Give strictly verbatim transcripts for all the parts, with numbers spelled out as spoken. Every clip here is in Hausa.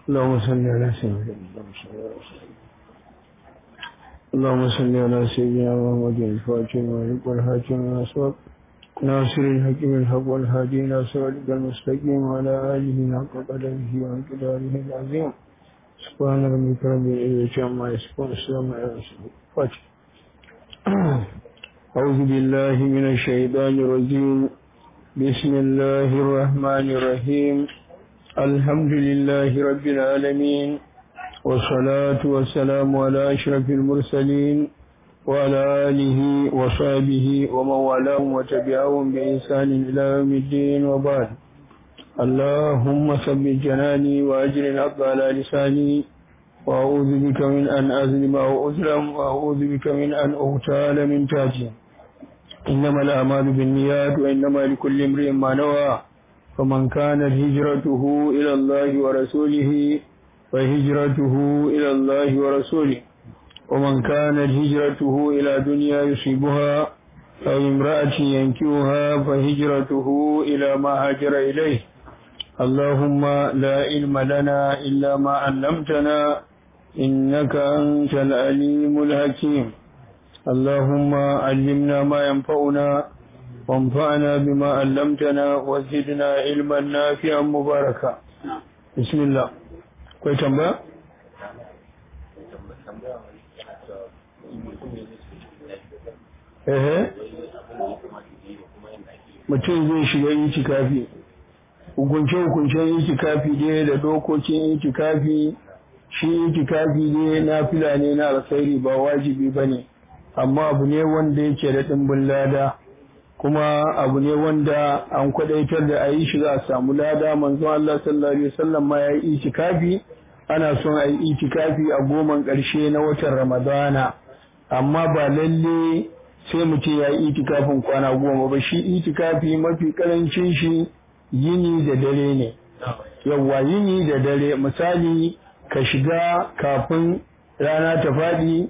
اللهم صل على سيدنا اللهم صل على سيدنا محمد الفاتح والحق والهاتم والأسباب ناصر الحق بالحق والهادي إلى صراطك المستقيم وعلى آله حق قدره وانقداره العظيم سبحان ربك رب العزة عما يصفون السلام على رسول الفاتح. أعوذ بالله من الشيطان الرجيم بسم الله الرحمن الرحيم الحمد لله رب العالمين والصلاة والسلام على أشرف المرسلين وعلى آله وصحبه ومن والاهم وتبعهم بإحسان إلى يوم الدين وبعد. اللهم ثبت جناني وأجر الحق على لساني وأعوذ بك من أن أظلم أو أظلم وأعوذ بك من أن أغتال من تحتي. إنما الأعمال بالنيات وإنما لكل امرئ ما نوى فمن كانت هجرته إلى الله ورسوله فهجرته إلى الله ورسوله ومن كانت هجرته إلى دنيا يصيبها أو امرأة ينكوها فهجرته إلى ما هاجر إليه. اللهم لا علم لنا إلا ما علمتنا إنك أنت العليم الحكيم. اللهم علمنا ما ينفعنا وانفعنا بما علمتنا وزدنا علما نافعا مباركا. بسم الله. Kwai tambaya? Ehe. Mutum zai shiga itikafi. Hukunce-hukuncen itikafi ne da dokokin itikafi, shi itikafi ne na fila ne na alkhairi ba wajibi ba ne, amma abu ne wanda yake da ɗimbin lada, kuma abu ne wanda an kwadaitar da a yi shi za a samu lada. Manzon Allah sallallahu alaihi wasallam ma ya yi itikafi, ana son a yi itikafi a goman ƙarshe na watan Ramadana, amma ba lalle sai mutum ya yi itikafin kwana goma ba. Shi itikafi mafi ƙarancin shi yini da dare ne. Yawwa yini da dare, misali ka shiga kafin rana ta faɗi,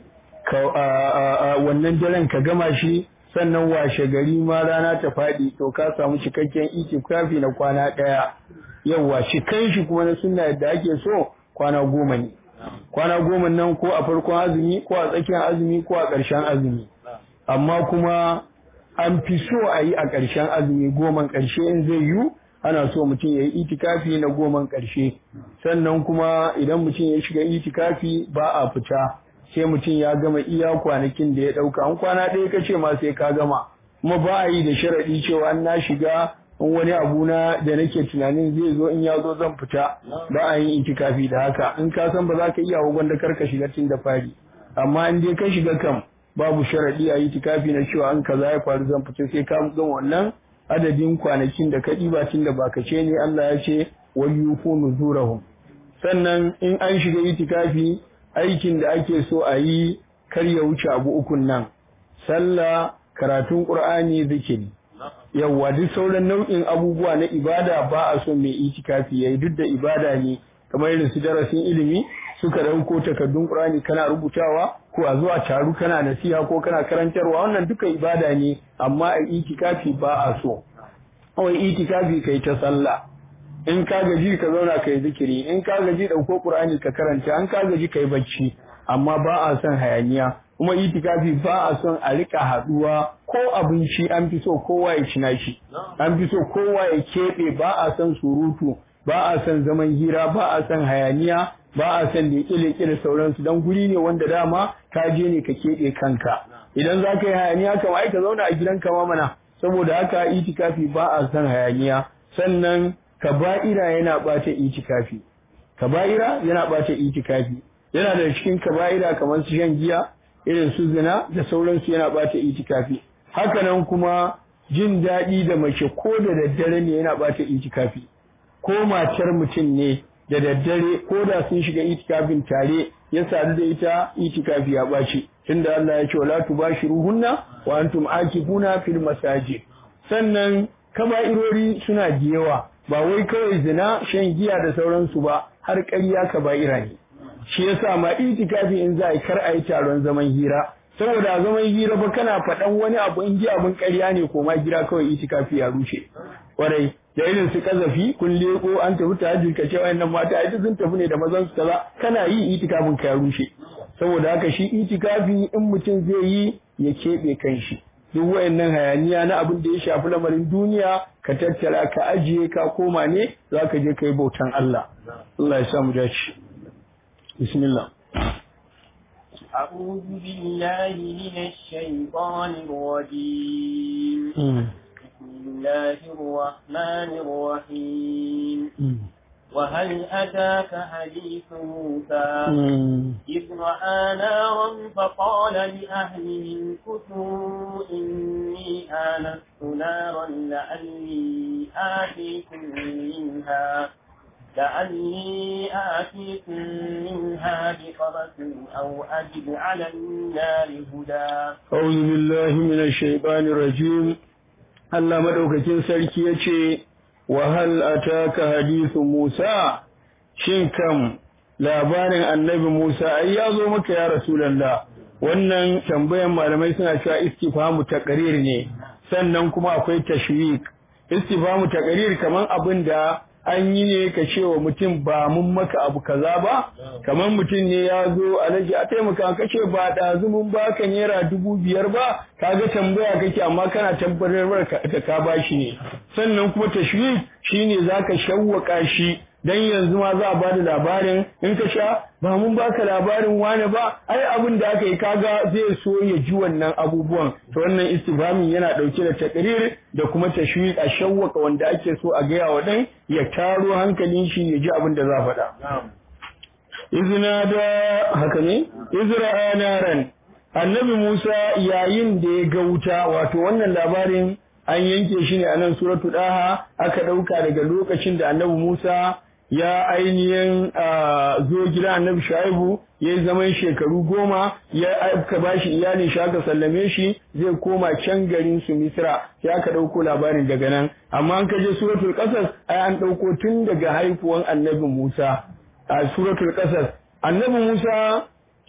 wannan daren ka gama shi, sannan washe gari ma rana ta faɗi, to ka samu cikakken itikafi na kwana ɗaya. Yawwa cikan shi kuma na sunna yadda ake so kwana goma ne. Kwana goma nan ko a farkon azumi ko a tsakiyar azumi ko a ƙarshen azumi, amma kuma an fi so a yi a ƙarshen azumi, goman ƙarshe in zai yiwu ana so mutum ya yi itikafi na goman ƙarshe. Sannan kuma idan mutum ya shiga itikafi ba a fita sai mutum ya gama iya kwanakin da ya ɗauka. An kwana ɗaya ka ce ma sai ka gama, kuma ba a yi da sharaɗi cewa an na shiga in wani abu na da nake tunanin zai zo in ya zo zan fita. Ba a yin itikafi da haka. In ka san ba za ka iya gwanda kar ka shiga tun da fari, amma in dai ka shiga kam babu sharaɗi a itikafi na cewa an kaza ya faru zan fita, sai ka gama wannan adadin kwanakin da ka ɗiba tun da baka ce ne. Allah ya ce wal yufu nuzurahum. Sannan in an shiga itikafi aikin da ake so a yi kar ya wuce abu ukun nan: sallah, karatun Qur'ani, zikiri. Yawwa duk sauran nau'in abubuwa na ibada ba a son mai itikafi yayi, duk da ibada ne, kamar irin su darasin ilimi, suka dauko takardun Qur'ani kana rubutawa, ko a zuwa taru kana nasiha ko kana karantarwa, wannan duka ibada ne, amma a itikafi ba a so. Kawai itikafi kai ta sallah, in ka gaji ka zauna kai zikiri, in ka gaji dauko Qur'ani ka karanta, in ka gaji kai bacci, amma ba a son hayaniya. Kuma itikafi ba a son a rika haduwa, ko abinci an fi so kowa ya cina shi, an fi so kowa ya keɓe, ba a son surutu, ba a son zaman hira, ba a son hayaniya, ba a son leƙe-leƙe da sauransu, don guri ne wanda dama ka je ne ka keɓe kanka. Idan za ka yi hayaniya kama ai ka zauna a gidanka ma mana. Saboda haka itikafi ba a son hayaniya. Sannan kaba'ira yana ɓata itikafi, kaba'ira yana ɓata itikafi. Yana da cikin kaba'ira kamar su shan giya, irin su zina da sauransu, yana ɓata itikafi. Haka nan kuma jin daɗi da mace ko da daddare ne yana ɓata itikafi. Ko matar mutum ne da daddare, ko da sun shiga itikafin tare, ya sadu da ita, itikafi ya ɓaci, tunda Allah ya ce wala tubashiruhunna wa antum akifuna fil masajid. Sannan kaba'irori suna da yawa, ba wai kawai zina, shan giya da sauransu ba, har ƙarya kaba'ira ne. Shi yasa ma itikafi in za a yi kar a yi taron zaman hira, saboda zaman hira ba kana faɗan wani abu in ji abin ƙarya ne, ko ma gida kawai itikafi ya rushe. Kwarai da irin su kazafi kun leko an tafi tahajjud ka ce wayannan mata ai sun tafi ne da mazan su kaza kana yi itikafin ka ya rushe saboda haka shi itikafi in mutum zai yi ya keɓe kanshi duk wayannan hayaniya na abin da ya shafi lamarin duniya ka tattara ka ajiye ka koma ne za ka je ka yi bautan Allah Allah ya sa mu dace bismillah أعوذ بالله من الشيطان الرجيم بسم الله الرحمن الرحيم وهل أتاك حديث موسى إذ رأى نارا فقال لأهلهم كثوا إني آنست نارا لعلي آتيكم منها لعلي آتيكم منها بقبس أو أجد على النار هدى أعوذ بالله من الشيطان الرجيم Allah madaukakin sarki yace wa hal ataka hadithu Musa shin kam labarin annabi Musa ai ya zo maka ya rasulullah wannan tambayan malamai suna cewa istifhamu taqrir ne sannan kuma akwai tashwik istifhamu taqrir kaman abinda an yi ne ka ce wa mutum ba mun maka abu kaza ba kamar mutum ne ya zo alaji a taimaka ka ce ba ɗazu mun baka naira dubu biyar ba kaga tambaya kake amma kana tabbatar da ka bashi ne sannan kuma tashwik shine zaka shawwaka shi dan yanzu ma za a bada labarin in ka sha ba mun baka labarin wane ba ai abin da aka yi kaga zai so ya ji wannan abubuwan to wannan istifhamin yana dauke da takrir da kuma tashwiq a shawwaka wanda ake so a gaya wa dan ya taro hankalin shi ya ji abin da za faɗa izina da haka ne izra naran annabi Musa yayin da ya ga wuta wato wannan labarin an yanke shi ne a nan suratu daha aka dauka daga lokacin da annabi Musa ya ainihin zo gidan annabi Shu'aibu ya yi zaman shekaru goma ya aka bashi iyalin shi aka sallame shi zai koma can garin su Misra sai aka dauko labarin daga nan amma an kaje suratul qasas ai an dauko tun daga haifuwan annabi Musa a suratul qasas annabi Musa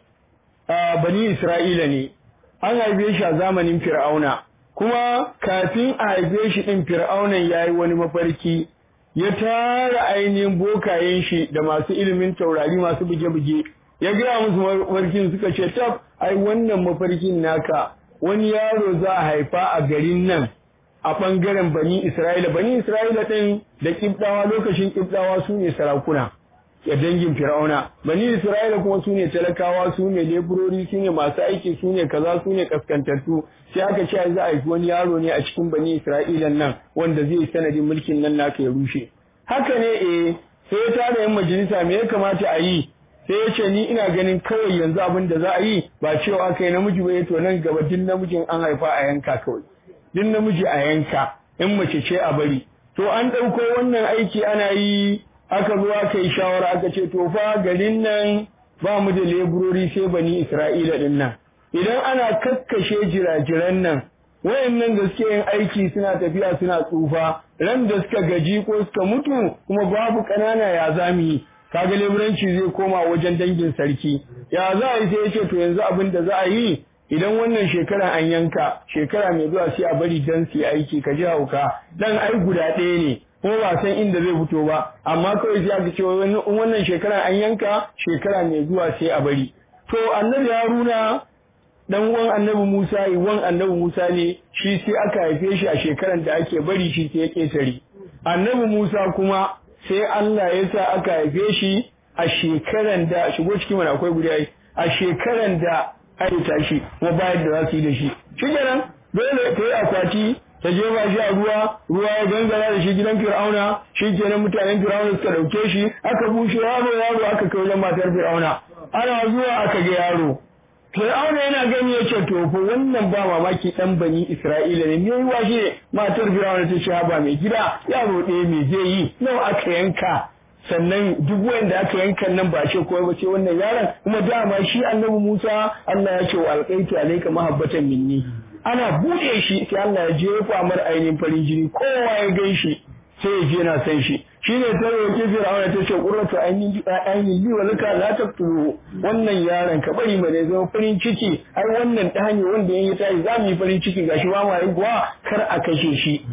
bani Isra'ila ne an haife shi a zamanin Fir'auna kuma kafin a haife shi din Fir'aunan yayi wani mafarki ya tara ainihin bokayen shi da masu ilimin taurari masu buge-buge ya gaya musu mafarkin suka ce tab ai wannan mafarkin naka wani yaro za a haifa a garin nan a ɓangaren bani Isra'ila bani Isra'ila ɗin da ƙibɗawa lokacin ƙibɗawa su ne sarakuna ya dangin Fir'auna bani Isra'ila kuma su ne talakawa su ne leburori su ne masu aiki su ne kaza su ne kaskantattu sai aka ce za a haifi wani yaro ne a cikin bani Isra'ila nan wanda zai sanadin mulkin nan naka ya rushe haka ne eh sai ya tara yan majalisa me ya kamata a yi sai ya ce ni ina ganin kawai yanzu abin da za a yi ba cewa aka yi namiji ba to nan gaba din namijin an haifa a yanka kawai din namiji a yanka in mace ce a bari to an ɗauko wannan aiki ana yi aka zo aka yi shawara aka ce to fa garin nan ba mu da leburori sai bani Isra'ila din nan idan ana kakkashe jirajiran nan wayannan da suke yin aiki suna tafiya suna tsufa ran da suka gaji ko suka mutu kuma babu kanana ya zami kaga leburanci zai koma wajen dangin sarki ya za a yi sai yace to yanzu abin da za a yi idan wannan shekara an yanka shekara mai zuwa sai a bari dan su aiki ka ji hauka dan ai guda ɗaya ne kuma ba san inda zai fito ba amma kawai sai aka ce wannan shekara an yanka shekara mai zuwa sai a bari to annabi Haruna dan uwan annabi Musa uwan annabi Musa ne shi sai aka haife shi a shekaran da ake bari shi sai ya kesari annabi Musa kuma sai Allah ya sa aka haife shi a shekaran da shigo cikin mana akwai guda a shekaran da ai tashi kuma bayar da za su yi da shi shikenan dole ta yi akwati ta jefa shi a ruwa ruwa ya gangara da shi gidan Fir'auna shikenan mutanen Fir'auna suka dauke shi aka bushe yaro yaro aka kai wajen matar Fir'auna ana zuwa aka ga yaro Fir'auna yana gani yace to fa wannan ba mamaki dan bani Isra'ila ne me yiwa shi matar Fir'auna ta ce ba mai gida yaro ɗaya me zai yi nawa aka yanka sannan duk wanda aka yanka nan ba ce kowa ba ce wannan yaron kuma dama shi annabi Musa Allah ya ce wa alqaitu alayka mahabbatan minni ana buɗe shi sai Allah ya jefa mar ainihin farin jini kowa ya gan shi sai ya je na san shi shine ta roki Fir'auna ta ce qurratu aynin aynin li wa laka la taqtulu wannan yaron ka bari mai zama farin ciki ai wannan da hanya wanda yayi tayi za mu yi farin ciki gashi ba mu haihuwa kar a kashe shi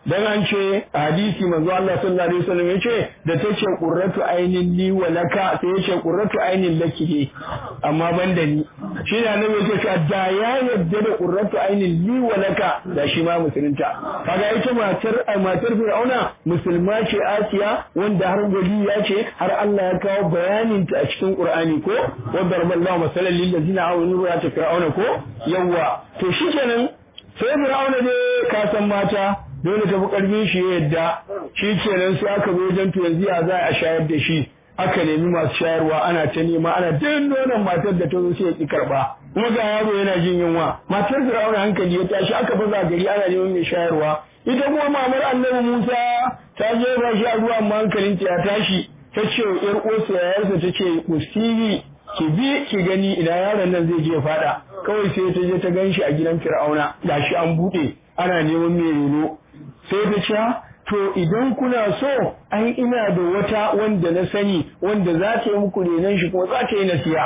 dan an ce a hadisi manzo Allah sallallahu alaihi wasallam yace da tace qurratu ainin li wa laka sai yace qurratu ainin laki ne amma banda ni shi ne annabi yake cewa da ya yadda da qurratu ainin li wa laka da shi ma musulunta kaga ita matar matar Fir'auna musulma ce Asiya wanda har gari ya ce har Allah ya kawo bayanin ta a cikin Qur'ani ko wa darballahu masalan lil ladina amanu wa ta Fir'auna ko yawa to shikenan sai Fir'auna ne ka san mata dole ta fi ƙarfin shi yadda shi kenan sai aka zo wajen to yanzu ya za a shayar da shi aka nemi masu shayarwa ana ta nema ana din nonon matar da ta zo sai ya ki karɓa kuma ga yaro yana jin yunwa matar Fir'auna hankali ya tashi aka baza gari ana neman mai shayarwa ita kuma mamar Annabi Musa ta je ba shi a ruwa amma hankalinta ya tashi ta ce wa ƴar uwarsa yayarsa ta ce usiri ki bi ki gani ina yaron nan zai je fada kawai sai ta je ta ganshi a gidan Fir'auna gashi an bude ana neman mai reno sai ta ce to idan kuna so ai ina da wata wanda na sani wanda za ta yi muku renon shi kuma za ta yi nasiha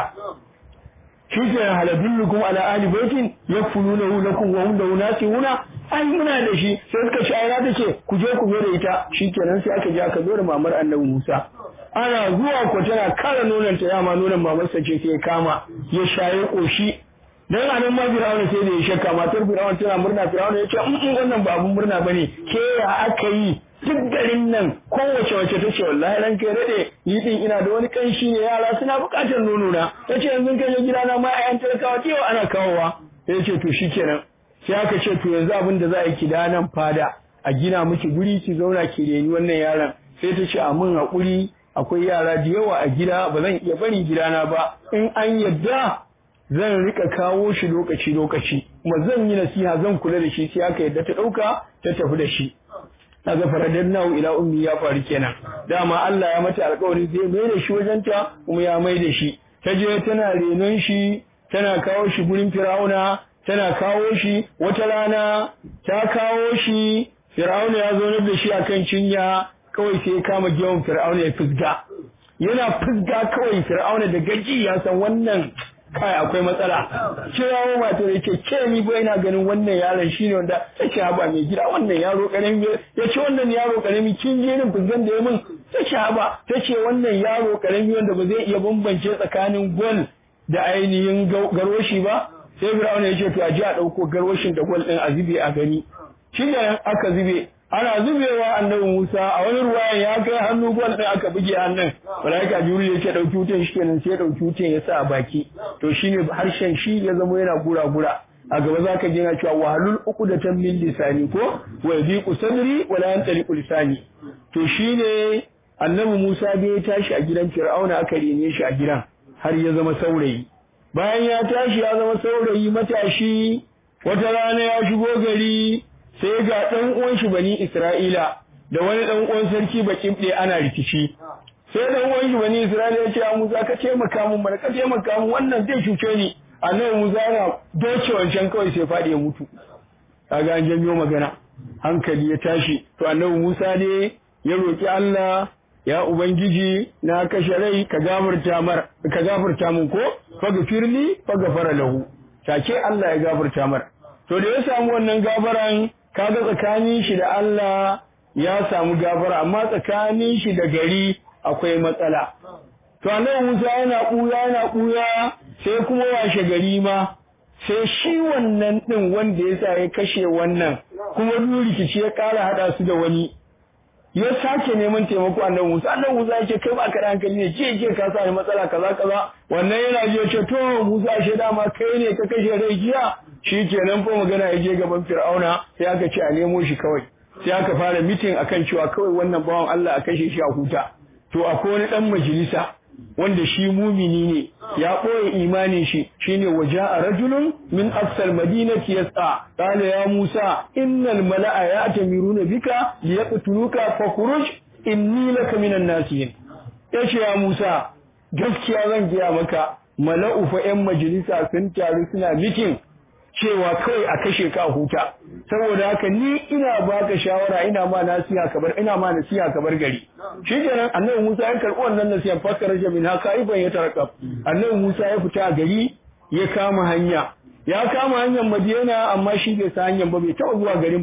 shi ke haladullukum ala ali baitin yakfulunahu lakum wa hum lahu nasihuna ai muna da shi sai suka ce ai na tace ku je ku da ita shikenan sai aka je aka zo da mamar Annabi Musa ana zuwa ko tana kara nonon ta yama nonon mamarsa ce sai kama ya shaye koshi dan anan ma Fir'auna sai da ya shakka matar Fir'auna tana murna Fir'auna ya ce in wannan ba abun murna bane ke ya aka yi duk garin nan kowace wace ta ce wallahi ran kai rade ni din ina da wani kanshi ne yara suna bukatar nono na tace yanzu kai gida na ma ayan talakawa cewa ana kawowa sai ce to shikenan sai aka ce to yanzu abin da za a yi ki da nan fada a gina miki guri ki zauna ki reni wannan yaron sai ta ce a mun hakuri akwai yara da yawa a gida ba zan iya bari gidana ba in an yadda zan rika kawo shi lokaci lokaci kuma zan yi nasiha zan kula da shi sai aka yadda ta dauka ta tafi da shi kaga faradannahu ila ummi ya faru kenan dama Allah ya mata alƙawari zai mai da shi wajenta kuma ya mai da shi ta je tana renon shi tana kawo shi gurin Fir'auna tana kawo shi wata rana ta kawo shi Fir'auna ya zo da shi akan cinya kawai sai ya kama gewon Fir'auna ya fusga yana fusga kawai Fir'auna da gaji ya san wannan kai akwai matsala kirawo matar yake ce ni ba ina ganin wannan yaron shine wanda take haba mai gida wannan yaro karami yace wannan yaro karami kin je nin fusgan da yamin take haba tace wannan yaro karami wanda ba zai iya bambance tsakanin gol da ainihin garwashi ba sai Fir'auna yace to a ji a dauko garwashin da gol din a zube a gani shi ne aka zube ana zubewa Annabi Musa a wani ruwayan ya kai hannu gol din aka buge hannun malaika Jibril yake dauki wutan shi kenan sai dauki wutan ya sa a baki to shine harshen shi ya zama yana gura gura a gaba zaka ji yana cewa wahalul uqdatan min lisani ko wa yadiqu sadri wa la yantaliqu lisani to shine Annabi Musa bai tashi a gidan Fir'auna aka rene shi a gidan har ya zama saurayi bayan ya tashi ya zama saurayi matashi wata rana ya shigo gari sai ga ɗan uwan shi bani Isra'ila da wani ɗan uwan sarki bakin ɗaya ana rikici sai ɗan uwan shi bani Isra'ila ya ce a Musa ka taimaka mun mana ka taimaka mun wannan zai cuce ni annabi Musa yana doce wancan kawai sai faɗi ya mutu kaga an janyo magana hankali ya tashi to annabi Musa ne ya roki Allah ya ubangiji na kashe rai ka gafarta mar ka gafarta mun ko faghfirli faghfara lahu take Allah ya gafarta mar to da ya samu wannan gafaran kaga tsakanin shi da Allah ya samu gafara amma tsakanin shi da gari akwai matsala to annabi Musa yana kuya yana kuya sai kuma washe gari ma sai shi wannan din wanda yasa ya kashe wannan kuma rikici ya kara hada su da wani ya sake neman taimako annabi Musa annabi Musa ya ce kai ba ka da hankali ne je je ka sa matsala kaza kaza wannan yana je ce to Musa she dama kai ne ka kashe rai jiya shikenan fa magana ya je gaban Fir'auna sai aka ce a nemo shi kawai sai aka fara meeting akan cewa kawai wannan bawan Allah a kashe shi a huta to akwai wani dan majalisa wanda shi mumini ne ya ɓoye imanin shi shine waja'a rajulun min aqsal madinati yas'a qala ya Musa innal mala'a ya'tamiruna bika liyaqtuluka fakhruj inni laka minan nasihin yace ya Musa gaskiya zan giya maka mala'u fa ƴan majalisa sun taru suna mitin cewa kai a kashe ka huta saboda haka ni ina baka shawara ina ma nasiha kabar ina ma nasiha kabar gari shikenan annabi Musa ya karbi wannan nasiha fakar jamin haka iban ya tarakab annabi Musa ya fita gari ya kama hanya ya kama hanyar Madina amma shi bai san hanyar ba bai taɓa zuwa garin ba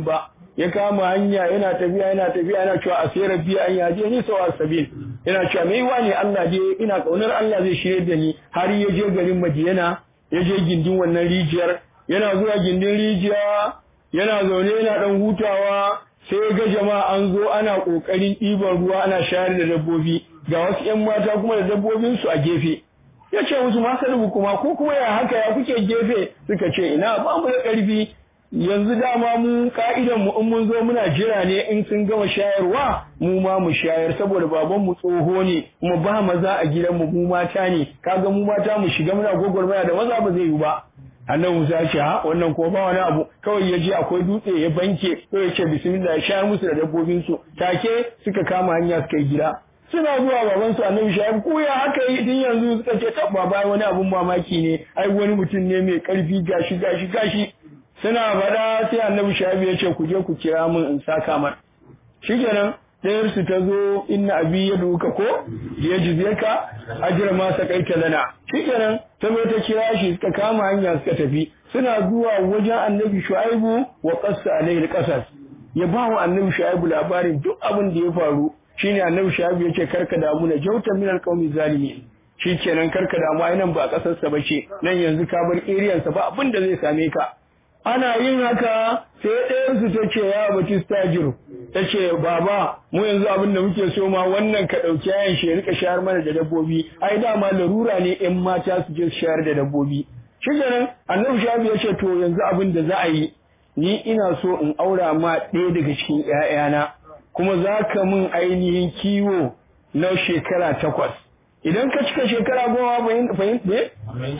ya kama hanya yana tafiya yana tafiya yana cewa asira bi an yaje ni sawa sabil yana cewa mai wani Allah dai ina kaunar Allah zai shirye da ni har ya je garin Madiyana ya je gindin wannan rijiyar yana zuwa gindin rijiya yana zaune yana dan hutawa sai ga jama'a an zo ana kokarin ɗiban ruwa ana shayar da dabbobi ga wasu ƴan mata kuma da dabbobin su a gefe ya ce musu ma salubu kuma ko kuma ya haka ya kuke gefe suka ce ina ba mu da ƙarfi yanzu dama mu ka'idan mu in mun zo muna jira ne in sun gama shayarwa mu ma mu shayar saboda baban mu tsoho ne kuma ba maza a gidan mu mu mata ne kaga mu mata mu shiga muna gogormaya da maza ba zai yi ba annabi Musa ya ce ha wannan ko ba wani abu kawai ya je akwai dutse ya banke ko ya ce bismillah ya shayar musu da dabbobin su take suka kama hanya suka yi gida suna zuwa baban su annabi Shu'aib ko ya haka yi din yanzu suka ce tabba ba wani abun mamaki ne ai wani mutum ne mai karfi gashi gashi gashi suna faɗa sai annabi Shu'aib ya ce ku je ku kira min in saka mar shikenan ɗayar su ta zo inna abi ya duka ko ya jize ka ajira ma sakaita lana shikenan ta zo ta kira shi suka kama hanya suka tafi suna zuwa wajen annabi Shu'aibu wa qassa alayhi qasas ya ba wa annabi Shu'aibu labarin duk abin da ya faru shine annabi Shu'aibu ya ce karka damu na jautan min alqawmi zalimin shikenan karka damu ai nan ba kasar sa bace nan yanzu ka bar area sa ba abin da zai same ka ana yin haka sai ɗayan su ta ce ya Batista jiru ta ce baba mu yanzu abin da muke so ma wannan ka ɗauki yayan shi ya rika shayar mana da dabbobi ai dama larura ne ƴan mata su je su shayar da dabbobi shi kenan annabi shafi ya ce to yanzu abin da za a yi ni ina so in aura ma ɗaya daga cikin ƴaƴana kuma za ka min ainihin kiwo na shekara takwas idan ka cika shekara goma fahimta ne?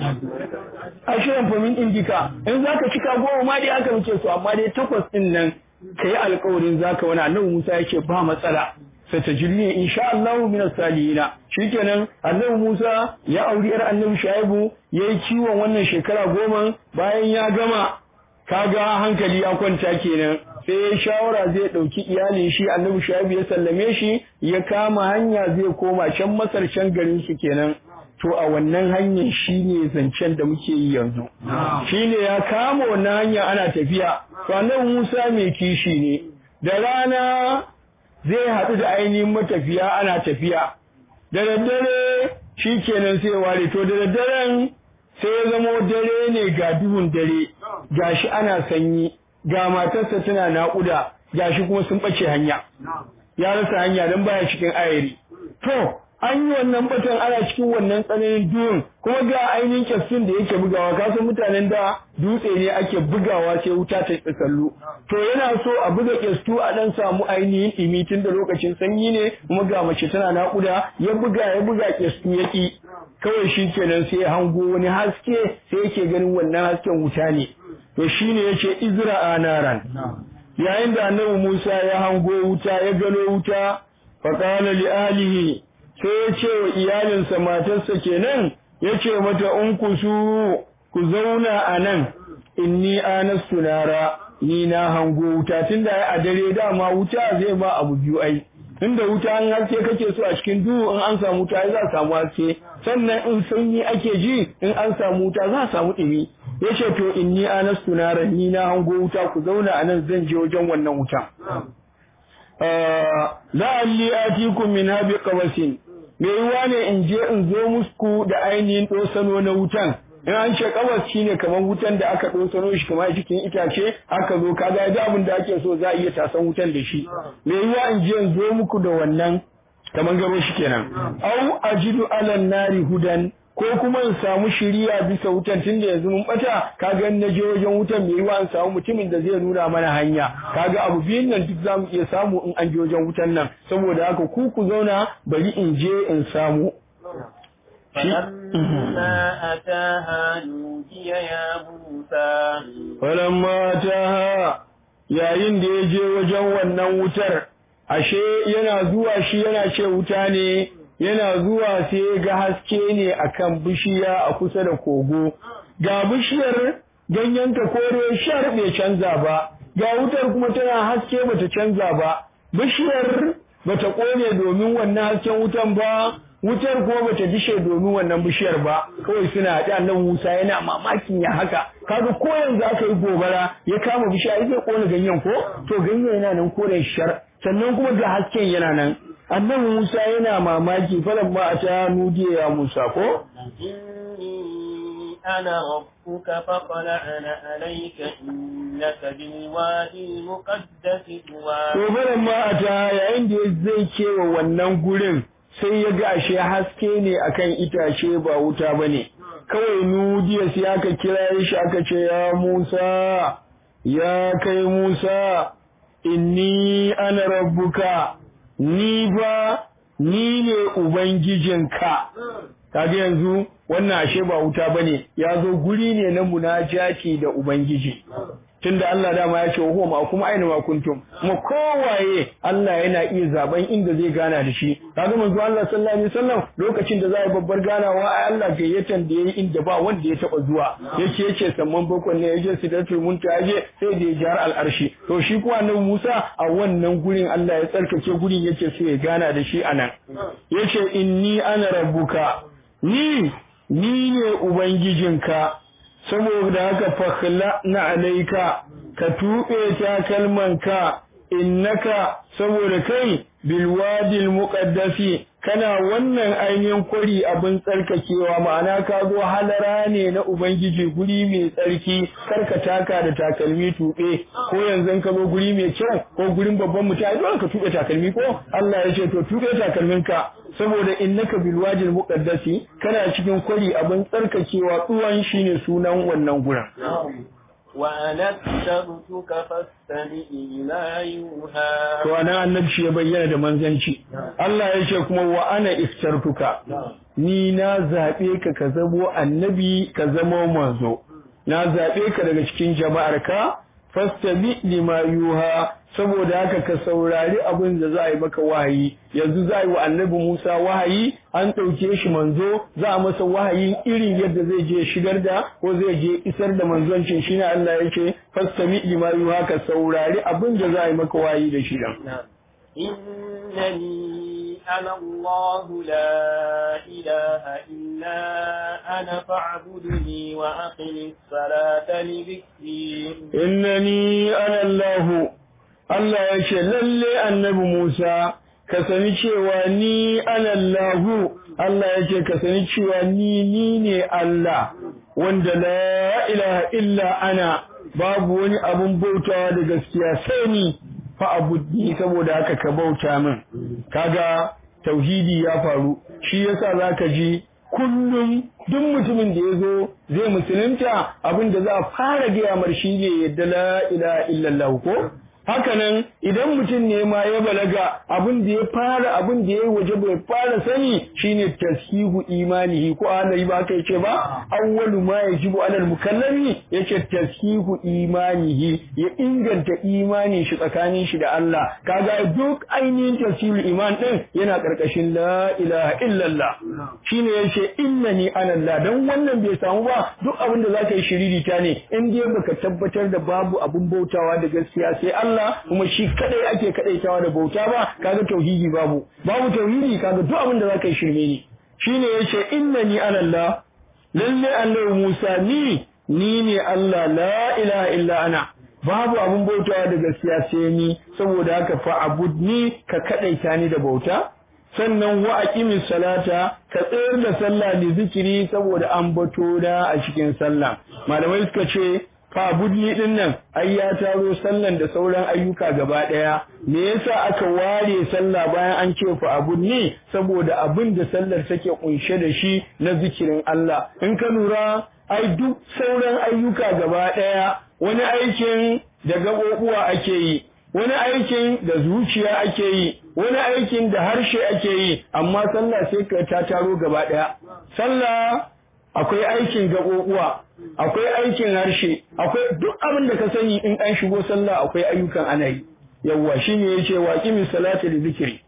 ashirin famin indika in za ka cika goma ma dai aka muke so amma dai takwas ɗin nan ka yi alkawarin za ka wani annabi Musa yake ba matsala sai ta jirni insha Allah min salihina shikenan annabi Musa ya auri yar annabi Shu'aibu yayi kiwon wannan shekara goma bayan ya gama kaga hankali ya kwanta kenan sai ya shawara zai dauki iyalin shi annabi Shu'aibu ya sallame shi ya kama hanya zai koma can Masar can garin su kenan to a wannan hanyar shine zancen da muke yi yanzu shine ya kama wannan hanya ana tafiya to annabi Musa mai kishi ne da rana zai haɗu da ainihin matafiya ana tafiya da daddare shikenan sai ware to da daddaren sai ya zama dare ne ga duhun dare gashi ana sanyi ga matarsa tana naƙuda gashi kuma sun ɓace hanya ya rasa hanya don baya cikin ayari to an yi wannan batan ana cikin wannan tsananin duhun kuma ga ainihin kyastin da yake bugawa kasan mutanen da dutse ne ake bugawa sai wuta ta tsallu to yana so a buga kyastu a dan samu ainihin ɗimi tun da lokacin sanyi ne kuma ga mace tana naƙuda ya buga ya buga kyastu yaki kawai shi kenan sai hango wani haske sai yake ganin wannan hasken wuta ne to shine yace izra anaran yayin da annabi Musa ya hango wuta ya gano wuta fa qala li alihi sai ya ce wa iyalinsa matarsa kenan ya ce mata in ku su ku zauna a nan inni anastu nara ni na hango wuta tunda a dare dama wuta zai ba abu biyu ai tunda wuta an haske kake so a cikin duhu in an samu wuta za a samu haske sannan in sanyi ake ji in an samu wuta za a samu ɗumi ya ce to inni anastu nara ni na hango wuta ku zauna a nan zan je wajen wannan wuta la'alli atikum min habi qawasin me yiwa ne in je in zo musku da ainihin dosano na wutan in an ce kawas shine kamar wutan da aka dosano shi kamar cikin itace aka zo kaga da abin da ake so za a iya tasan wutan da shi me yiwa in je in zo muku da wannan kamar gaba shi kenan au ajidu alan nari hudan ko kuma in samu shiriya bisa wutan tunda yanzu mun bata kaga na je wajen wutan me yiwa in samu mutumin da zai nuna mana hanya kaga abu biyun nan duk zamu iya samu in an je wajen wutan nan saboda haka ku ku zauna bari in je in samu فلما أتاها نودي يا موسى فلما أتاها yayin da ya je wajen wannan wutar ashe yana zuwa shi yana ce wuta ne yana zuwa sai ga haske ne akan bishiya a kusa da kogo ga bishiyar ganyenta kore shar bai canza ba ga wutar kuma tana haske bata canza ba bishiyar bata kone domin wannan hasken wutan ba wutar kuma bata dishe domin wannan bishiyar ba kawai suna haɗe annabi Musa yana mamakin ya haka kaga ko yanzu aka yi gobara ya kama bishiya zai kona ganyen ko to ganyen yana nan kore shar sannan kuma ga hasken yana nan annabi Musa yana mamaki falan ma ata nudiya ya Musa ko أنا ربك فطلعنا عليك إنك بالوادي المقدس طوى. to bayan ma a ta yayin da zai kewa wannan gurin sai ya ga ashe haske ne akan itace ba wuta bane kawai nudiya sai aka kira shi aka ce ya Musa ya kai Musa inni ana rabbuka ni ba ni ne ubangijinka kaga yanzu wannan ashe ba wuta bane ya zo guri ne na munajati da ubangiji tunda Allah dama ya ce huwa ma kuma aina ma kuntum kuma kowaye Allah yana iya zaben inda zai gana da shi kaga manzo Allah sallallahu alaihi wasallam lokacin da za a yi babbar ganawa ai Allah gayyatan da yayi inda ba wanda ya taba zuwa yake yace samman bakon ne yaje sidatul muntaha je sai da ya jar al'arshi to shi kuwa annabi Musa a wannan gurin Allah ya tsarkake gurin yake sai ya gana da shi anan yace inni ana rabbuka ni ni ne ubangijinka saboda haka fakhla na alaika ka tube ta kalmanka innaka saboda kai bilwadil muqaddasi kana wannan ainihin kwari abin tsarkakewa ma'ana ka zo halara ne na ubangiji guri mai tsarki karka taka da takalmi tube ko yanzu ka zo guri mai kyau ko gurin babban mutane dole ka tube takalmi ko Allah ya ce to tube takalminka saboda innaka bilwadil muqaddasi kana cikin kwari abin tsarkakewa tsuwan shine sunan wannan gurin وأنا اخترتك فاستمع لما يوحى to anan annabci ya bayyana da manzanci Allah ya ce kuma wa ana iftartuka ni na zabe ka ka zamo annabi ka zamo manzo na zabe ka daga cikin jama'arka fastabi lima yuha saboda haka ka saurari abin da za a yi maka wahayi yanzu za a yi wa annabi Musa wahayi an ɗauke shi manzo za a masa wahayi irin yadda zai je shigar da ko zai je isar da manzoncin shi ne Allah ya ce fastami lima yuha ka saurari abin da za a yi maka wahayi da shi dan إنني أنا الله لا إله إلا أنا فاعبدني وأقم الصلاة لذكري إنني أنا الله Allah ya ce lalle annabi Musa ka sani cewa ni anallahu Allah ya ce ka sani cewa ni ni ne Allah wanda la ilaha illa ana babu wani abun bautawa da gaskiya sai ni fa abudni saboda haka ka bauta min kaga tauhidi ya faru shi yasa zaka ji kullum duk mutumin da yazo zai musulunta abin da za a fara gaya mar shi ne yadda la ilaha illallah ko hakanan idan mutum ne ma ya balaga abin da ya fara abin da ya waje bai fara sani shine tashihu imanihi ko Allah ba kai ce ba awwalu ma yajibu alal mukallami yace tashihu imanihi ya inganta imanin shi tsakanin shi da Allah kaga duk ainihin tashihu iman din yana karkashin la ilaha illallah shine yace innani ana Allah dan wannan bai samu ba duk abin da zaka yi shiririta ne in dai baka tabbatar da babu abin bautawa da gaskiya sai Allah kuma shi kadai ake kadaitawa da bauta ba kaga tauhidi babu babu tauhidi kaga duk abin da zaka yi shirme ne shine yace innani ana Allah lalle Allah Musa ni ni ne Allah la ilaha illa ana babu abin bautawa da gaskiya sai ni saboda haka fa abudni ka kadaita ni da bauta sannan wa aqimis salata ka tsayar da sallah da zikiri saboda ambato da a cikin sallah malamai suka ce fa budni din nan ai ya taro sallan da sauran ayyuka gaba daya me yasa aka ware sallah bayan an ce fa budni saboda abin da sallar take kunshe da shi na zikirin Allah in ka lura ai duk sauran ayyuka gaba daya wani aikin da gabobuwa ake yi wani aikin da zuciya ake yi wani aikin da harshe ake yi amma sallah sai ka ta taro gaba daya sallah akwai aikin gabobuwa akwai aikin harshe akwai duk abin da ka sani in an shigo sallah akwai ayyukan ana yi yawa shine yace waqimi salati li zikri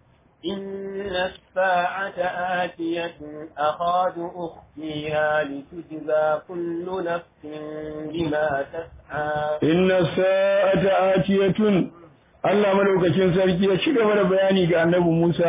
inna as-sa'ata atiyatun akhadu ukhtiha litujza kullu nafsin bima tas'a inna as-sa'ata atiyatun Allah madaukakin sarki ya ci gaba da bayani ga Annabi Musa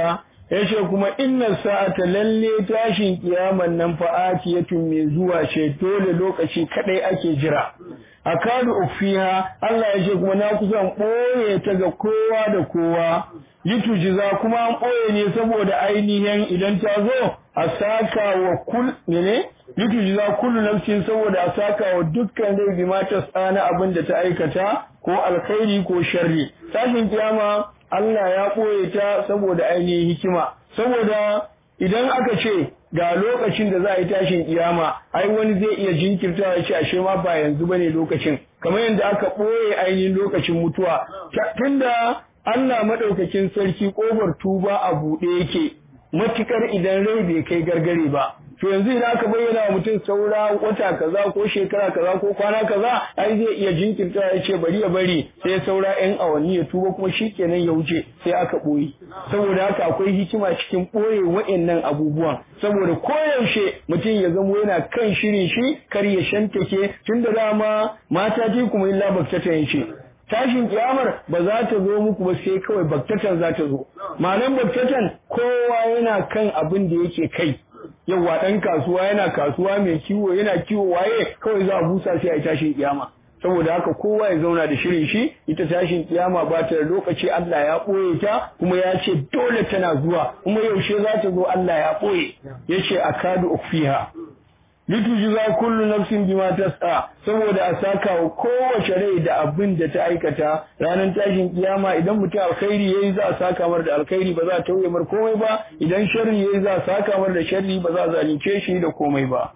yace kuma inna sa'ata lalle tashin kiyaman nan fa'atiyatun mai zuwa ce dole lokaci kadai ake jira akadu ufiha Allah yace kuma na kusan boye ta ga kowa da kowa yitujiza kuma an boye ne saboda ainihin idan ta zo a saka wa kul ne yitujiza kullu nafsin saboda a saka wa dukkan rai bi mata tsana abin da ta aikata ko alkhairi ko sharri tashin kiyama Allah ya ɓoye ta saboda ainihin hikima, saboda idan aka ce ga lokacin da za a yi tashin kiyama, ai wani zai iya jinkirtawa ya ce ashe ma ba yanzu bane lokacin, kamar yadda aka ɓoye ainihin lokacin mutuwa. Tunda Allah maɗaukakin sarki ƙofar tuba a buɗe yake, matukar idan rai bai kai gargare ba. To yanzu idan aka bayyana wa mutum saura wata kaza ko shekara kaza ko kwana kaza ai zai iya jinkirta ya ce bari ya bari sai saura yan awanni ya tuba kuma shikenan ya wuce sai aka boye saboda haka akwai hikima cikin boye wa'annan abubuwan saboda koyaushe mutum ya zama yana kan shirin shi kar ya shantake tunda dama mata ji kuma illa baktatan ce tashin kiyamar ba za ta zo muku ba sai kawai baktatan za ta zo ma'anan baktatan kowa yana kan abin da yake kai yawa ɗan kasuwa yana kasuwa mai kiwo yana kiwo waye kawai za a busa sai a yi tashin kiyama saboda haka kowa ya zauna da shirin shi ita tashin kiyama ba ta da lokaci Allah ya ɓoye ta kuma ya ce dole tana zuwa kuma yaushe za ta zo Allah ya ɓoye ya ce akadu ukfiha litujza kullu nafsin bima tas'a saboda a saka wa kowace rai da abin da ta aikata ranar tashin kiyama idan mutum alkhairi yayi za a saka mar da alkhairi ba za a tauye mar komai ba idan sharri yayi za a saka mar da sharri ba za a zalunce shi da komai ba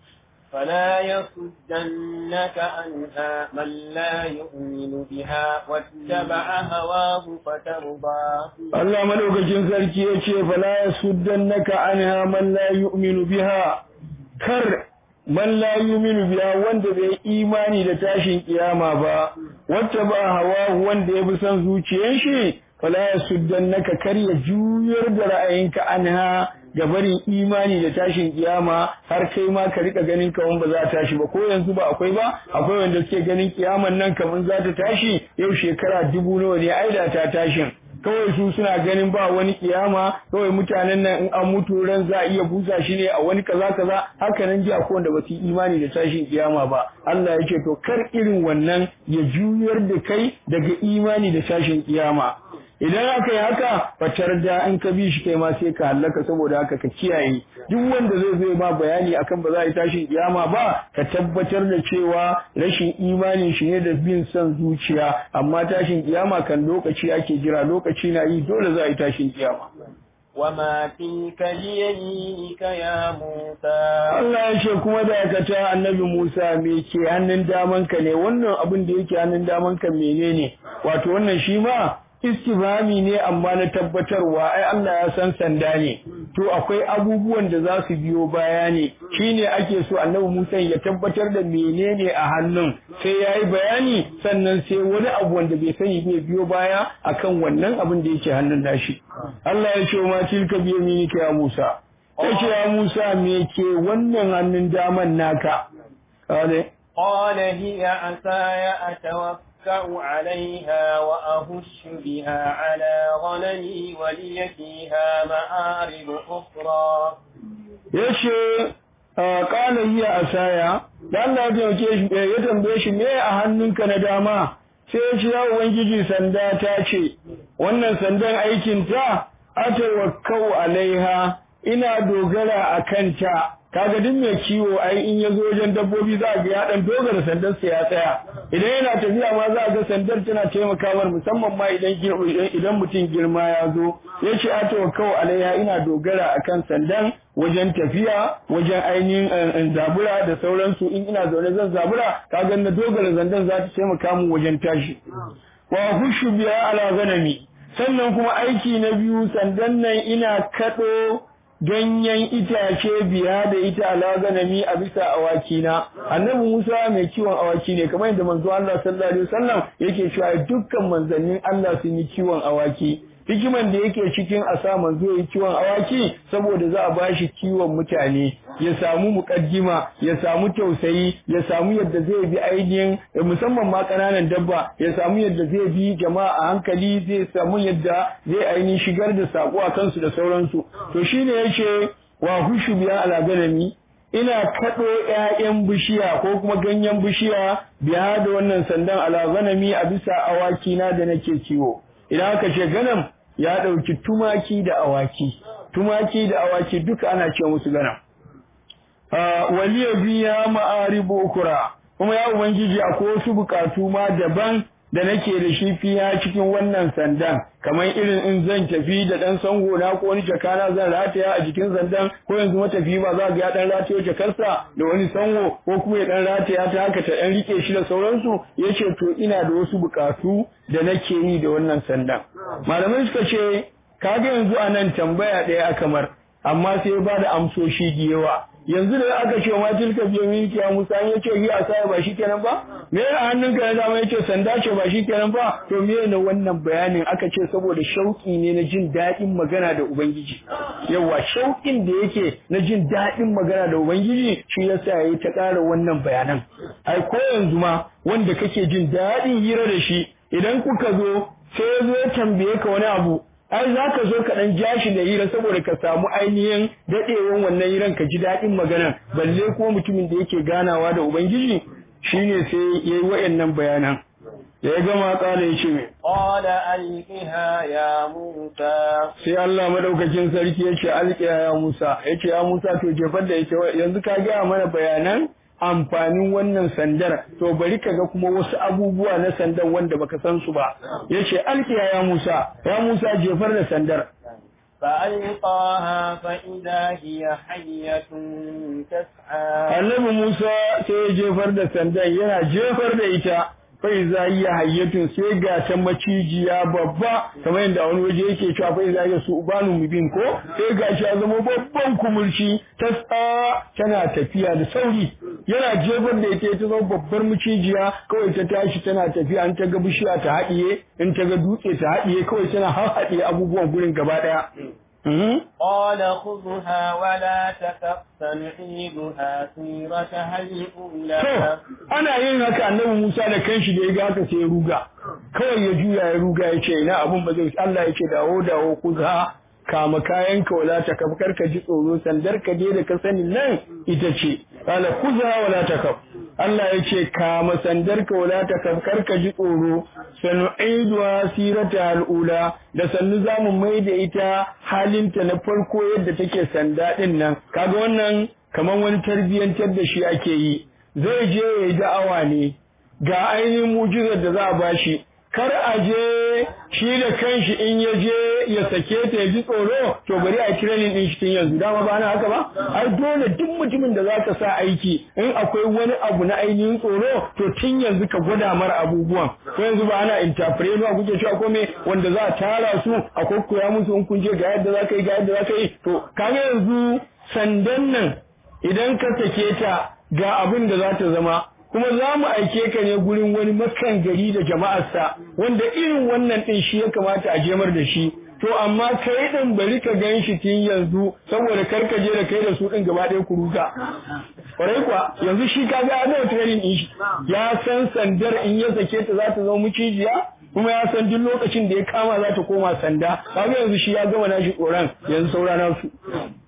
فلا يصدنك عنها من لا يؤمن بها واتبع هواه فترضى الله ملوكين sarki yace fala yasuddannaka anha man la yu'minu biha kar man la yu'minu biha wanda bai imani da tashin kiyama ba wata ba hawa wanda ya bi son zuciyar shi fala yasuddannaka kar ya juyar da ra'ayinka anha ga barin imani da tashin kiyama har kai ma ka rika ganin kaman ba za ta tashi ba ko yanzu ba akwai ba akwai wanda suke ganin kiyaman nan kaman za ta tashi yau shekara dubu nawa ne ai da ta tashin kawai su suna ganin ba wani kiyama kawai mutanen nan in an mutu ran za a iya busa shi ne a wani kaza kaza haka nan ji akwai wanda ba su imani da tashin kiyama ba Allah ya ce to kar irin wannan ya juyar da kai daga imani da tashin kiyama idan aka yi haka fatar da in ka bi shi kai ma sai ka hallaka saboda haka ka kiyaye duk wanda zai zo ma bayani akan ba za a yi tashin kiyama ba ka tabbatar da cewa rashin imanin shi ne da bin son zuciya amma tashin kiyama kan lokaci ake jira lokaci na yi dole za a yi tashin kiyama وما تلك بيمينك يا موسى Allah ya ce kuma da ka ta annabi Musa me ke hannun damanka ne wannan abin da yake hannun damanka menene wato wannan shi ma istifhami ne amma na tabbatarwa ai Allah ya san sanda ne to akwai abubuwan da za su biyo baya ne shine ake so annabi Musa ya tabbatar da menene a hannun sai yayi bayani sannan sai wani abu wanda bai sani bai biyo baya akan wannan abin da yake hannun nashi Allah ya ce ma tilka bi yaminika ya Musa yace ya Musa me ke wannan hannun daman naka kale qala hiya asaya atawakkal عليها وأهش بها على غنمي ولي فيها مآرب أخرى yace kana hiya asaya dan Allah ya ce shi ya tambaye shi me a hannunka na dama sai ya ce ya ubangiji sanda ta ce wannan sandan aikin ta atawakkau alaiha ina dogara akan ta kaga duk mai kiwo ai in yazo wajen dabbobi za ga ya dan dogara sandar sa ya tsaya idan yana tafiya ma za ga sandar tana taimakawa musamman ma idan idan mutum girma ya zo yace a to kawai alaiha ina dogara akan sandan wajen tafiya wajen ainihin zabura da sauransu in ina zaune zan zabura kaga na dogara sandan za ta taimaka mu wajen tashi wa hushu biya ala ganami sannan kuma aiki na biyu sandan nan ina kado ganyen itace biya da ita ala ganami a bisa awaki na annabi Musa mai kiwon awaki ne kamar yadda manzo Allah sallallahu alaihi wasallam yake cewa dukkan manzannin Allah sun yi kiwon awaki hikiman da yake cikin a sa manzo ya kiwon awaki saboda za a bashi kiwon mutane ya samu mukaddima ya samu tausayi ya samu yadda zai bi ainihin musamman ma kananan dabba ya samu yadda zai bi jama'a a hankali zai samu yadda zai ainihin shigar da sako a kansu da sauransu to shine yace wa hushu biya ala ganami ina kado ƴaƴan bishiya ko kuma ganyen bishiya biya da wannan sandan ala ganami a bisa awaki na da nake kiwo idan aka ce ganam ya dauki tumaki da awaki tumaki da awaki duka ana ce musu ganam waliya biya ma'aribu ukura kuma ya ubangiji akwai wasu bukatu ma daban da nake da shi fiya cikin wannan sandan kamar irin in zan tafi da dan sango na ko wani jakana zan rataya a jikin sandan ko yanzu matafi ba za ga ya dan ratayo jakarsa da wani sango ko kuma ya dan rataya ta haka ta dan rike shi da sauransu yace to ina da wasu bukatu da nake yi da wannan sandan malamai suka ce kaga yanzu anan tambaya daya kamar amma sai ba da amsoshi da yawa yanzu da aka ce ma tilka biyamin ya Musa ya ce hi asaya ba shikenan ba me a hannunka ya zama yace sanda ce ba shikenan ba to me ne wannan bayanin aka ce saboda shauki ne na jin dadin magana da ubangiji yawa shaukin da yake na jin dadin magana da ubangiji shi yasa yayi ta ƙara wannan bayanan ai ko yanzu ma wanda kake jin dadin hira da shi idan kuka zo sai ya zo ya tambaye ka wani abu ai za ka zo ka ɗan ja shi da hira saboda ka samu ainihin daɗewan wannan hiran ka ji daɗin magana balle kuma mutumin da yake ganawa da ubangiji shine sai yayi wayannan bayanan da ya gama kala yace me qala alqiha ya Musa sai Allah madaukakin sarki yace alqiha ya Musa yace ya Musa to jefar da yace yanzu ka ga mana bayanan amfanin wannan sandar to bari kaga kuma wasu abubuwa na sandan wanda baka san su ba yace alkiya ya Musa ya Musa jefar da sandar فألقاها فإذا هي حية تسعى Annabi Musa sai ya jefar da sandan yana jefar da ita fai za yi hayyatun sai ga ta macijiya babba kamar yadda wani waje yake cewa fai za yi su ubanu mubin ko sai ga shi ya zama babban kumurci ta tsa tana tafiya da sauri yana jefar da ita ta zama babbar macijiya kawai ta tashi tana tafiya an ta ga bishiya ta haɗiye in ta ga dutse ta haɗiye kawai tana haɗiye abubuwan gurin gaba ɗaya. قال خذها ولا تخف سنعيدها سيرتها الأولى ana yin haka annabi Musa da kanshi da ya ga haka sai ya ruga kawai ya juya ya ruga ya ce ina abun ba zai Allah ya ce dawo dawo kuzha kama kayan ka wala ta kafkar ka ji tsoro sandar ka je da ka sani nan ita ce qala kuzha wala takaf Allah ya ce kama sandar ka wala ta kafkar ka ji tsoro sanu'idu sirata al'ula da sannu zamu mai da ita halinta na farko yadda take sanda din nan kaga wannan kaman wani tarbiyantar da shi ake yi zai je yayi da'awa ne ga ainihin mu'jizar da za a bashi kar a je shi da kanshi in ya je ya sake ta ya ji tsoro to bari a training din shi tun yanzu dama ba na haka ba ai dole duk mutumin da zaka sa aiki in akwai wani abu na ainihin tsoro to tun yanzu ka gwada mara abubuwan ko yanzu ba ana entrepreneur kuke cewa ko me wanda za a tara su a kokkoya musu in kun je ga yadda zaka yi ga yadda zaka yi to kaga yanzu sandan nan idan ka sake ta ga abin da za ta zama kuma za mu aike ka ne gurin wani makan gari da jama'arsa wanda irin wannan ɗin shi ya kamata a jemar da shi to amma kai ɗin bari ka gan shi tun yanzu saboda karka je da kai da su ɗin gaba ɗaya ku ruka kwarai kuwa yanzu shi ka ga ana training ɗin shi ya san sandar in ya sake ta za ta zama mucijiya kuma ya san duk lokacin da ya kama za ta koma sanda kaga yanzu shi ya gama nashi tsoron yanzu saurana su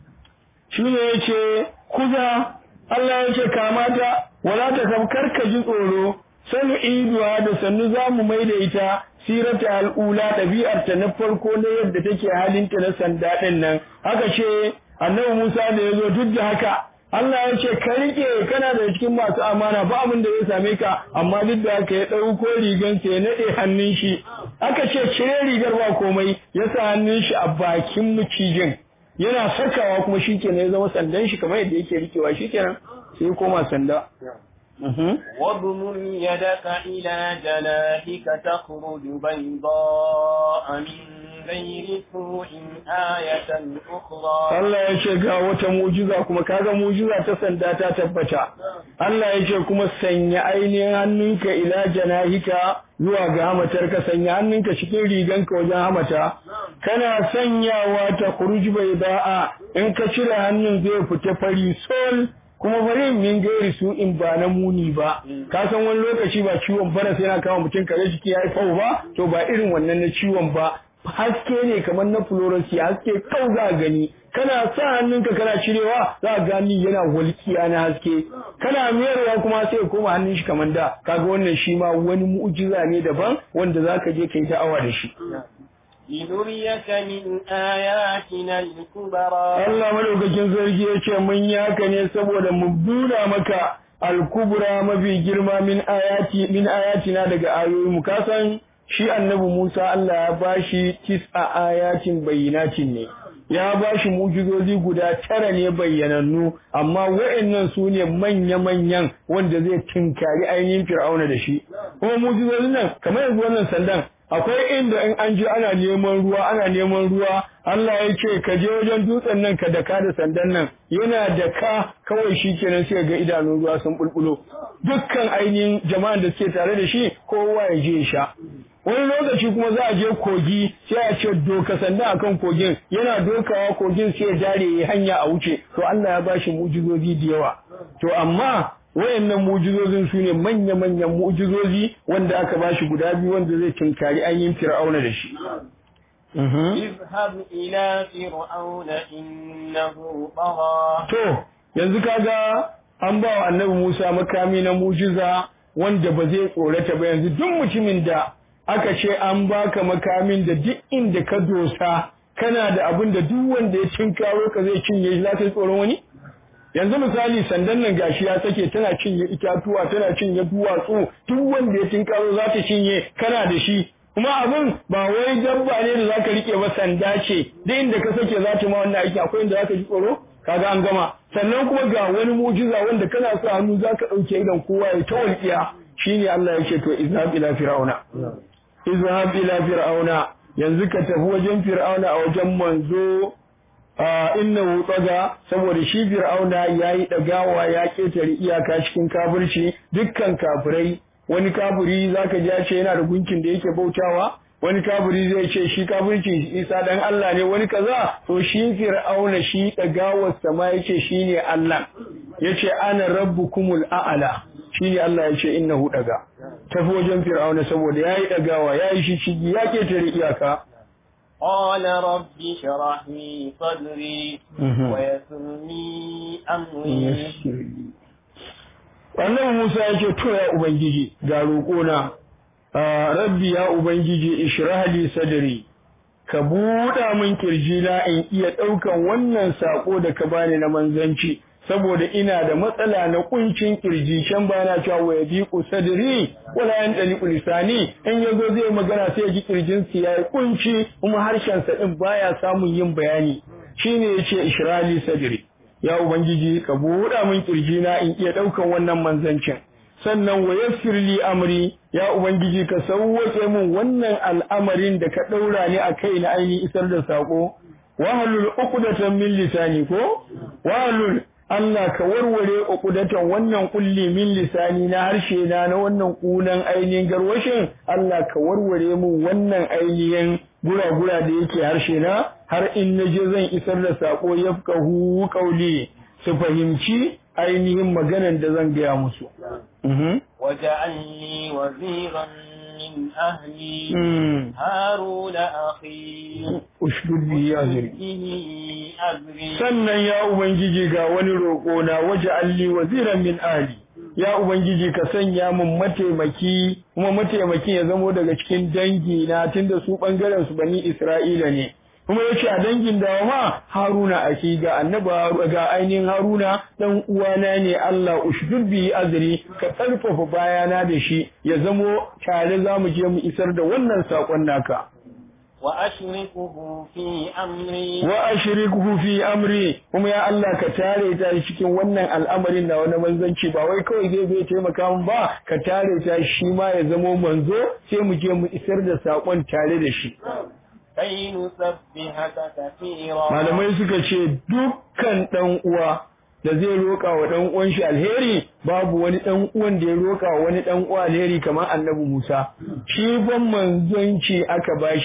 shi ne ya ce kuza Allah ya ce kamata wala ta kamkar ka ji tsoro sanu iduwa da sannu za mu mai da ita sirata al'ula ɗabi'arta na farko na yadda take halinta na sanda ɗin nan haka ce annabi Musa da ya zo duk da haka Allah ya ce ka rike kana da cikin masu amana ba abin da zai same ka amma duk da haka ya ɗauko rigansa ya naɗe hannun shi aka ce cire rigar ba komai ya sa hannun shi a bakin mucijin yana sakawa kuma shikenan ya zama sandan shi kamar yadda yake rikewa shikenan sai koma sanda واضمم يدك إلى جناحك تخرج بيضاء من غير سوء آية أخرى Allah ya ce ga wata mujiza kuma kaga mujiza ta sanda ta tabbata Allah ya ce kuma sanya ainihin hannunka ila janahika zuwa ga hamatar ka sanya hannunka cikin riganka wajen hamata kana sanyawa ta khuruj bayda'a in ka cire hannun zai fita fari sol kuma bari min gairi su in ba na muni ba ka san wani lokaci ba ciwon faras yana kama mutum kare jiki yayi fau ba to ba irin wannan na ciwon ba haske ne kamar na fluorescence haske kau za gani kana sa hannunka kana cirewa za gani yana walƙiya na haske kana mayarwa kuma sai koma hannun shi kamar da kaga wannan shi ma wani mu'jiza ne daban wanda zaka je kai da'awa da shi لنريك من آياتنا الكبرى Allah madaukakin sarki yace mun yi haka ne saboda mu nuna maka al-kubra mafi girma min ayati min ayatina daga ayoyi mu kasan shi annabi Musa Allah ya bashi tis'a ayatin bayyinatin ne ya bashi mujizozi guda tara ne bayyanannu amma wa'annan su ne manya-manyan wanda zai tinkari ainihin Fir'auna da shi kuma mujizozin nan kamar yanzu wannan sandan akwai inda in an ji ana neman ruwa ana neman ruwa Allah ya ce ka je wajen dutsen nan ka daka da sandan nan yana daka kawai shi kenan sai ga idanun ruwa sun bulbulo dukkan ainihin jama'an da suke tare da shi kowa ya je sha wani lokaci kuma za a je kogi sai a ce doka sanda akan kogin yana dokawa kogin sai ya dare ya hanya a wuce to Allah ya bashi mu'jizozi da yawa to amma wayannan mu'jizozin su ne manya-manyan mu'jizozi wanda aka bashi guda biyu wanda zai tinkari ainihin Fir'auna da shi. Izhab ila fir'auna innahu tagha. To yanzu kaga an ba wa Annabi Musa makami na mu'jiza wanda ba zai tsorata ba yanzu duk mutumin da aka ce an baka makamin da duk inda ka dosa kana da abin da duk wanda ya tinkaro ka zai cinye shi za ka yi tsoron wani? Yanzu misali sandan nan gashi ya sake tana cinye itatuwa tana cinye duwatsu duk wanda ya tinkaro za ta cinye kana da shi kuma abin ba wai dabba ne da zaka rike ba sanda ce duk inda ka sake za ta ma wannan aiki akwai inda zaka ji tsoro kaga an gama sannan kuma ga wani mujiza wanda kana sa hannu zaka dauke idan kowa ya tawalkiya shine Allah yake to izhab ila fir'auna izhab ila fir'auna yanzu ka tafi wajen fir'auna a wajen manzo innahu tsaga saboda shi fir'auna yayi dagawa ya ketare iyaka cikin kafirci dukkan kafirai wani kafiri zaka ji ce yana da gunkin da yake bautawa wani kafiri zai ce shi kafirci Isa dan Allah ne wani kaza to shi fir'auna shi dagawar sama yace shine Allah yace ana rabbukumul a'la shine Allah yace innahu daga tafi wajen fir'auna saboda yayi dagawa yayi shi cigi ya ketare iyaka قال رب اشرح لي صدري ويسر لي أمري Annabi Musa ya ce to ya ubangiji ga roƙona rabbi ya ubangiji ishrah li sadri ka buɗa min kirjina in iya ɗaukan wannan sako da ka bani na manzanci saboda ina da matsala na kuncin kirji can bana cewa wa yadiqu sadri wala yandaliqu lisani in yazo zai magana sai ya ji kirjin sa yayi kunci kuma harshen sa din baya samun yin bayani shine yace ishrali sadri ya ubangiji ka buɗa min kirjina in iya daukan wannan manzancin sannan wa yassir li amri ya ubangiji ka sauwake min wannan al'amarin da ka daura ni akai na aini isar da sako wahlul uqdatan min lisani ko wahlul Allah ka warware uqdatan wannan kulli min lisani na harshe na na wannan kunan ainihin garwashin Allah ka warware mun wannan ainihin gura-gura da yake harshe na har in naje zan isar da sako yafkahu qauli su fahimci ainihin maganan da zan gaya musu waja'alni waziran min ahli haruna akhi ushdud bi azri sannan ya ubangiji ga wani roƙo na waja'alni waziran min ahli ya ubangiji ka sanya mun mataimaki kuma mataimakin ya zamo daga cikin dangi na tunda su bangaren su bani Isra'ila ne kuma yace a dangin dawa ma Haruna aki ga annabi ga ainihin Haruna dan uwana ne Allah ushdud bi azri ka karfafa bayana da shi ya zamo tare zamu je mu isar da wannan sakon naka wa ashrikuhu fi amri wa ashrikuhu fi amri kuma ya Allah ka tare ta cikin wannan al'amarin da wani manzanci ba wai kawai zai zai taimaka min ba ka tare ta shi ma ya zamo manzo sai mu je mu isar da sakon tare da shi kai nusabbihaka kathira malamai suka ce dukkan dan uwa da zai roka wa dan uwan shi alheri babu wani dan uwan da ya roka wa wani dan uwa alheri kamar Annabi Musa shi ban manzanci aka bashi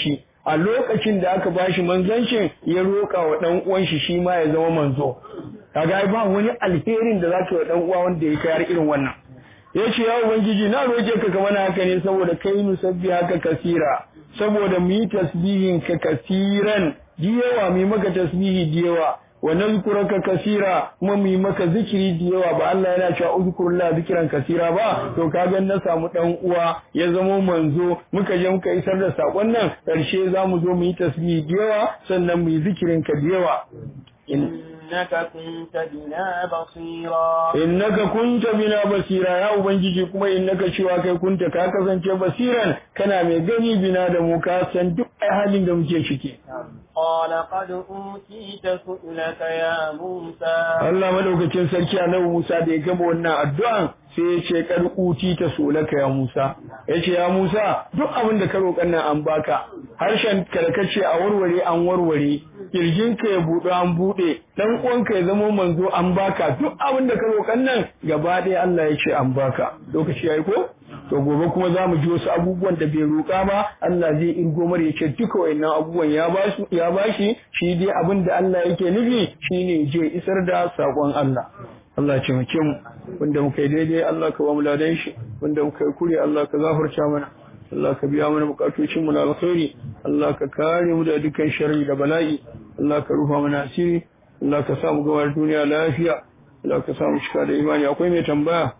a lokacin da aka bashi manzancin ya roƙa wa dan uwan shi shi ma ya zama manzo kaga ba wani alherin da zaka wa dan uwa wanda ya kai irin wannan yace ya ubangiji na roke ka kamar haka ne saboda kai musabbi haka kasira saboda mu yi tasbihin ka kasiran diyawa mu maka tasbihi diyawa wa nazkuraka kasira kuma mu maka zikiri diyawa ba Allah yana cewa uzkurullah zikran kasira ba to kaga na samu dan uwa ya zama manzo muka je muka isar da sakon nan karshe zamu zo mu yi tasbihi diyawa sannan mu yi zikirin ka diyawa innaka kunta bina basira innaka kunta bina basira ya ubangiji kuma innaka cewa kai kunta ka kasance basiran kana mai gani bina da mu ka san duk halin da muke ciki qala qad utita su'laka ya Musa Allah madaukakin sarki annabi Musa da ya gama wannan addu'an sai ya ce kad utita su'laka ya Musa yace ya Musa duk abin da ka roƙan nan an baka harshen karkace a warware an warware kirjinka ya buɗe an buɗe dan uwanka ya zama manzo an baka duk abin da ka roƙan nan gaba ɗaya Allah ya ce an baka lokaci yayi ko to gobe kuma za mu ji wasu abubuwan da bai roƙa ba Allah zai irgo mara ya ce duka wayannan abubuwan ya bashi ya bashi shi dai abin da Allah yake nufi shine je isar da sakon Allah Allah ya taimake mu wanda muka yi daidai Allah ka ba mu ladan shi wanda muka yi kure Allah ka gafarta mana Allah ka biya mana bukatocin mu na alkhairi Allah ka kare mu da dukkan sharri da bala'i Allah ka rufa mana asiri Allah ka sa mu ga duniya lafiya Allah ka sa mu cika da imani akwai mai tambaya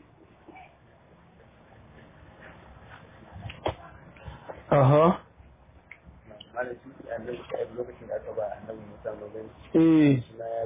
aha eh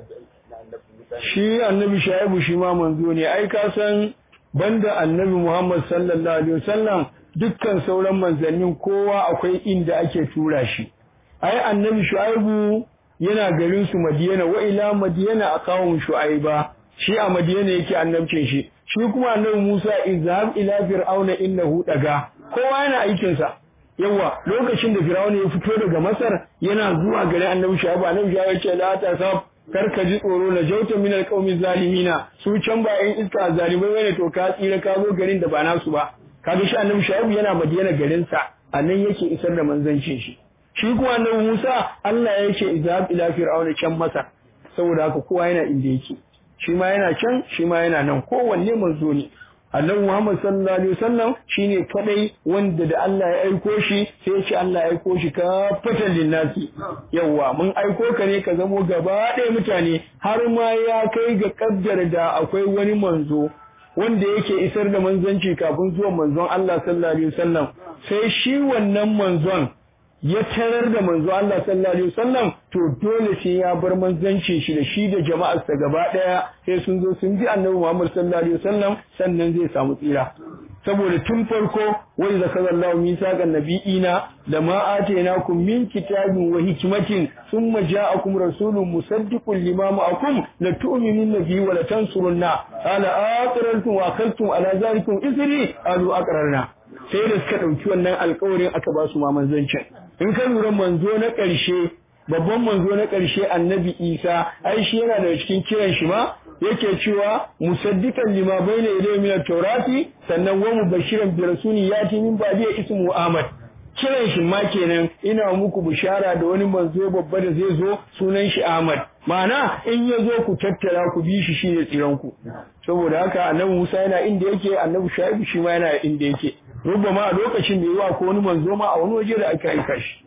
shi annabi shaibu shi ma manzo ne ai ka san banda annabi Muhammad sallallahu alaihi wasallam dukkan sauran manzannin kowa akwai inda ake tura shi ai annabi shu'aibu yana garin su madiyana wa ila madiyana akawun shu'aiba shi a madiyana yake annabcin shi shi kuma annabi Musa izhab ila fir'auna innahu daga kowa yana aikin sa yawa lokacin da fir'auna ya fito daga Masar yana zuwa garin annabi shu'aibu annabi shu'aibu ya ce la ta sab karka ji tsoro na jauta min alqaumi zalimina su can ba yan iska zalimai bane to ka tsira ka zo garin da ba nasu ba kaga shi annabi shu'aibu yana madiyana garin sa anan yake isar da manzancin shi shi kuma annabi Musa Allah ya ce izhab ila fir'auna can Masar saboda haka kowa yana inda yake shi ma yana can shi ma yana nan kowanne manzo ne annabi Muhammad sallallahu alaihi wasallam shine kadai wanda da Allah ya aiko shi sai ya ce Allah ya aiko shi ka fatan linnasi yawa mun aiko ka ne ka zamo gaba ɗaya mutane har ma ya kai ga kaddara da akwai wani manzo wanda yake isar da manzanci kafin zuwan manzon Allah sallallahu alaihi wasallam sai shi wannan manzon ya tarar da manzo Allah sallallahu alaihi wasallam to dole sai ya bar manzancin shi da shi da jama'arsa gaba daya sai sun zo sun ji Annabi Muhammad sallallahu alaihi wasallam sannan zai samu tsira saboda tun farko wai zakarallahu misaqan nabiyina da ma atainakum min kitabin wa hikmatin thumma ja'akum rasulun musaddiqun lima ma'akum la tu'minunna bihi wa la tansurunna ala aqrartum wa akhadtum ala zalikum isri alu aqrarna sai da suka dauki wannan alƙawarin aka ba su ma manzancin in ka lura manzo na ƙarshe babban manzo na ƙarshe annabi Isa ai shi yana da cikin kiran shi ma yake cewa musaddiqan lima bayna yadayhi min at-taurati sannan wa mubashiran bi rasulin yati min ba'di ismu Ahmad kiran shi ma kenan ina muku bishara da wani manzo babba da zai zo sunan shi Ahmad ma'ana in ya zo ku tattara ku bi shi shine tsiran ku saboda haka annabi Musa yana inda yake annabi Shu'aibu shi ma yana inda yake rubama a lokacin da yawa ko wani manzo ma a wani waje da aka aika shi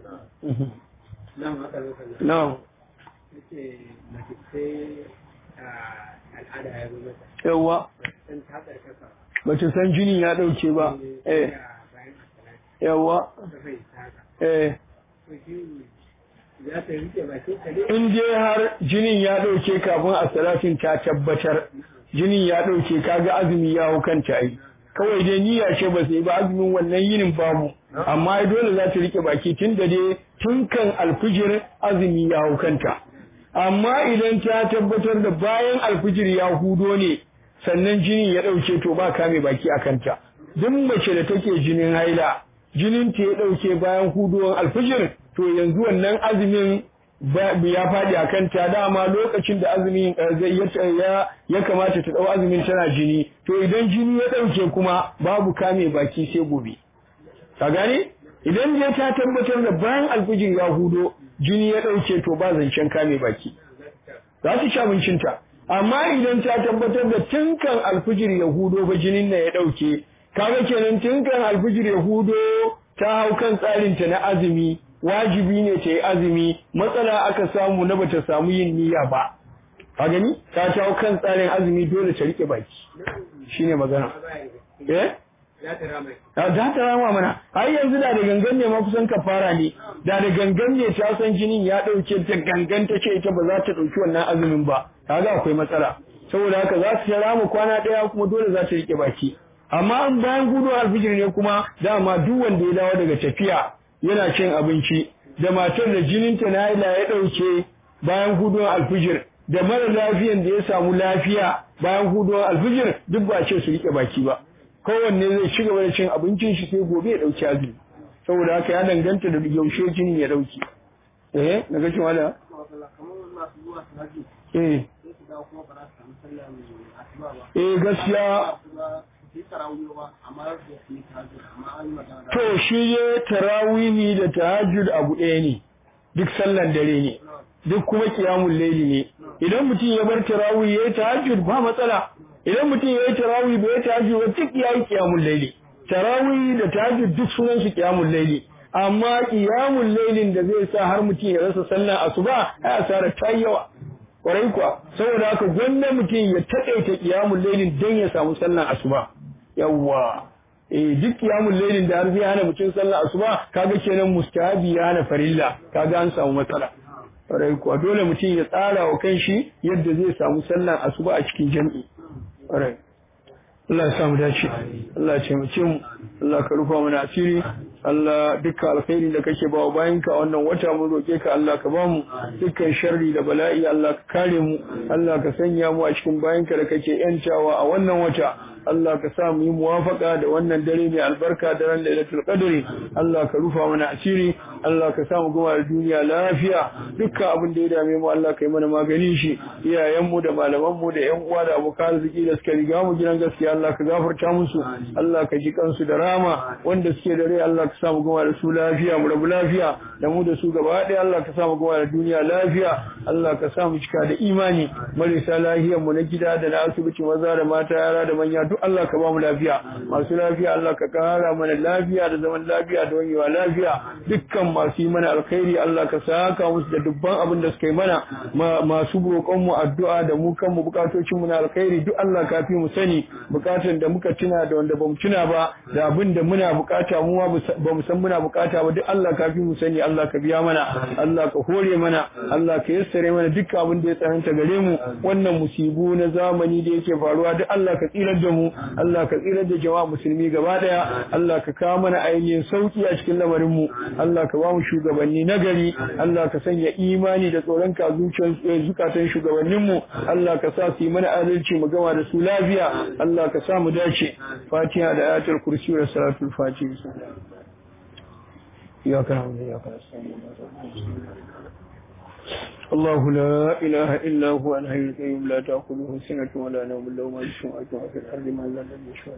na'am yawa bace san jini ya dauke ba eh yawa eh in je har jinin ya dauke kafin a salatin ta tabbatar jinin ya dauke kaga azumi ya hukanta ai kawai dai niyya ce ba sai ba azumin wannan yinin babu amma dole za ta rike baki tun da dai tun kan alfijir azumi ya hukanta amma idan ta tabbatar da bayan alfijir ya hudo ne sannan jini ya dauke to ba kame baki a kanta duk mace da take jinin haila jinin ta ya dauke bayan hudowar alfijir to yanzu wannan azumin ya faɗi a kanta dama lokacin da azumin ya ya kamata ta dau azumin tana jini to idan jini ya dauke kuma babu kame baki sai gobe ka gane idan je ta tabbatar da bayan alfijir ya hudo jini ya ɗauke to ba zancen kame baki za su ci abincinta amma idan ta tabbatar da tunkan alfijir ya hudo ba jinin na ya ɗauke kaga kenan tunkan alfijir ya hudo ta hau kan tsarinta na azumi wajibi ne ta yi azumi matsala aka samu na bata samu yin niyya ba ka gani ta hau kan tsarin azumi dole ta rike baki shine magana eh za ta rama mana har yanzu da da gangan ne ma kusan kafara ne da da gangan ne ta san jinin ya dauke ta gangan ta ce ita ba za ta dauki wannan azumin ba kaga akwai matsala saboda haka za su rama kwana daya kuma dole za ta rike baki amma an bayan gudu alfijir ne kuma dama duk wanda ya dawo daga tafiya yana cin abinci da matar da jininta na haila ya dauke bayan gudu alfijir da mara lafiyan da ya samu lafiya bayan gudu alfijir duk ba ce su rike baki ba kowanne zai ci gaba da cin abincin shi sai gobe ya dauki azumi saboda haka ya danganta da yaushe jinin ya dauki eh daga cin wala eh eh gaskiya to shi ya tarawihi da tahajjud abu ɗaya ne duk sallan dare ne duk kuma qiyamul layli ne idan mutum ya bar tarawih ya tahajjud ba matsala idan mutum ya yi tarawih bai tahajjud ba duk yayi qiyamul layli tarawih da tahajjud duk sunan shi qiyamul layli amma qiyamul laylin da zai sa har mutum ya rasa sallar asuba ai asara ta yawa kwarai kuwa saboda haka gwanda mutum ya taƙaita qiyamul laylin dan ya samu sallar asuba yawa eh duk qiyamul laylin da har zai hana mutum sallar asuba kaga kenan mustahabi ya hana farilla kaga an samu matsala kwarai kuwa dole mutum ya tsara wa kanshi yadda zai samu sallar asuba a cikin jami'i kwarai Allah ya samu dace Allah ya taimake mu Allah ka rufa mana asiri Allah dukkan alkhairi da kake bawa bayinka wannan wata mu roke ka Allah ka bamu dukkan sharri da bala'i Allah ka kare mu Allah ka sanya mu a cikin bayinka da kake yantawa a wannan wata Allah ka sa mu yi muwafaka da wannan dare mai albarka da ran Lailatul Qadri Allah ka rufa mana asiri Allah ka sa mu gama da duniya lafiya dukkan abin da ya dame mu Allah ka yi mana maganin shi iyayen mu da malaman mu da ƴan uwa da abokan arziki da suka riga mu gidan gaskiya Allah ka gafarta musu Allah ka ji kansu da rama wanda suke da rai Allah ka sa mu gama da su lafiya mu rabu lafiya da mu da su gaba ɗaya Allah ka sa mu gama da duniya lafiya Allah ka sa mu cika da imani marisa lahiyar mu na gida da na asibiti maza da mata yara da manya duk Allah ka ba mu lafiya masu lafiya Allah ka kara mana lafiya da zaman lafiya da wanyewa lafiya dukkan masu yi mana alkhairi Allah ka saka musu da dubban abin da suka yi mana masu roƙon mu addu'a da mu kan mu bukatocin mu na alkhairi duk Allah ka fi mu sani bukatun da muka tuna da wanda bamu tuna ba da abin da muna bukata mu ba mu san muna bukata ba duk Allah ka fi mu sani Allah ka biya mana Allah ka hore mana Allah ka yassare mana dukkan abin da ya tsananta gare mu wannan musibu na zamani da yake faruwa duk Allah ka tsirar da mu Allah ka tsirar da jama'a musulmi gaba daya Allah ka kawo mana ainihin sauki a cikin lamarin mu Allah ka ba mu shugabanni nagari Allah ka sanya imani da tsoron ka zuciyar zukatan shugabannin mu Allah ka sa su yi mana adalci mu gama da su lafiya Allah ka sa mu dace Fatiha da ayatul kursi da salatul fatiha ya kana ya kana الله لا إله إلا هو الحي القيوم لا تأخذه سنة ولا نوم له ما في السماوات وما في الأرض من لا يشفع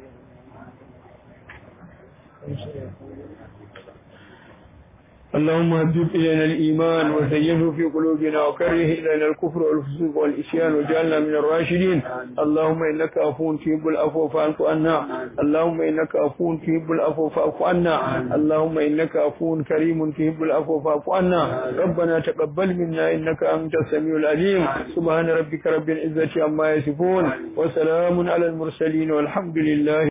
اللهم هبب إلينا الإيمان وزينه في قلوبنا وكره إلينا الكفر والفسوق والإسيان وجعلنا من الراشدين اللهم إنك عفو تحب العفو فاعف عنا اللهم إنك عفو تحب العفو فاعف عنا اللهم إنك عفو كريم تحب العفو فاعف عنا ربنا تقبل منا إنك أنت السميع العليم سبحان ربك رب العزة عما يصفون وسلام على المرسلين والحمد لله